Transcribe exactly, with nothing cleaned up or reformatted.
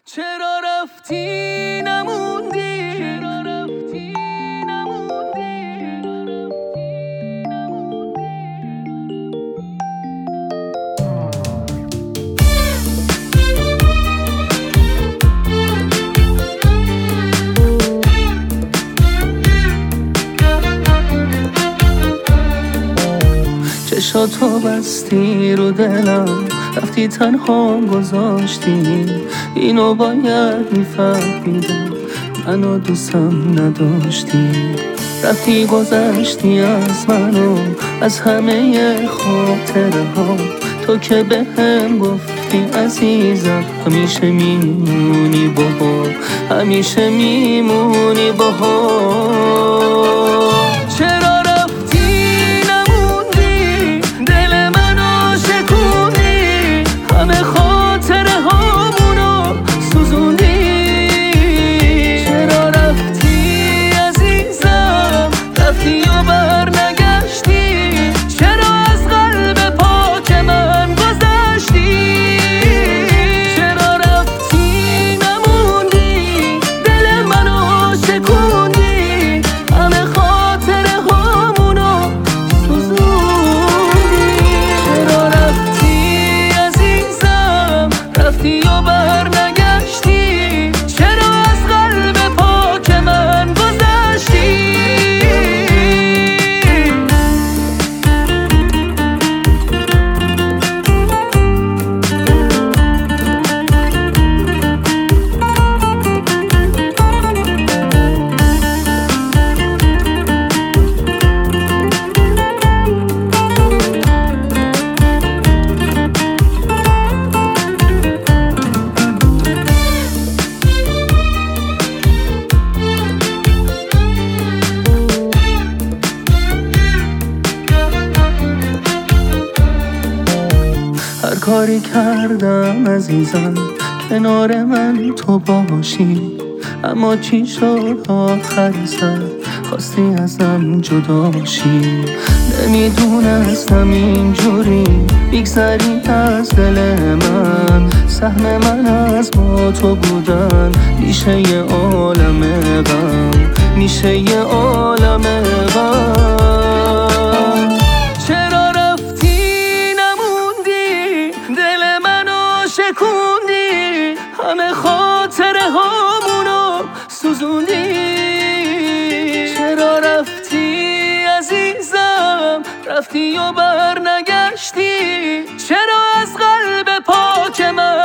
چرا رفتی نموندی، چرا رفتی نموندی. چشاتو بستی رو دلم، رفتی تنها گذاشتی. اینو باید میفهمیدم، منو دوستم نداشتی. رفتی گذشتی از منو، از همه خاطره ها. تو که به هم گفتی عزیزم همیشه میمونی باها، همیشه میمونی باها. چرا رفتی نموندی، دل منو شکوندی، همه خاطره هامونو سوزوندی. چرا رفتی عزیزم، رفتی و بر نگشتی. چرا از قلب پاک من گذشتی. چرا رفتی نموندی، دل منو شکوندی، همه خاطره هامونو سوزوندی. چرا رفتی عزیزم، رفتی و بر نگشتی. چرا از قلب پاک من گذشتی. هر کاری کردم عزیزم کنار من تو باشی، اما چی شد آخر سر خواستی ازم جدا شی. نمیدونستم اینجوری میگذری از دل من، سهم من از با تو بودن میشه یه عالم غم، میشه یه عالم غم. چرا رفتی نموندی، دل منو شکوندی، همه خاطره هامونو سوزوندی. چرا رفتی عزیزم، رفتی و بر نگشتی. چرا از قلب پاک من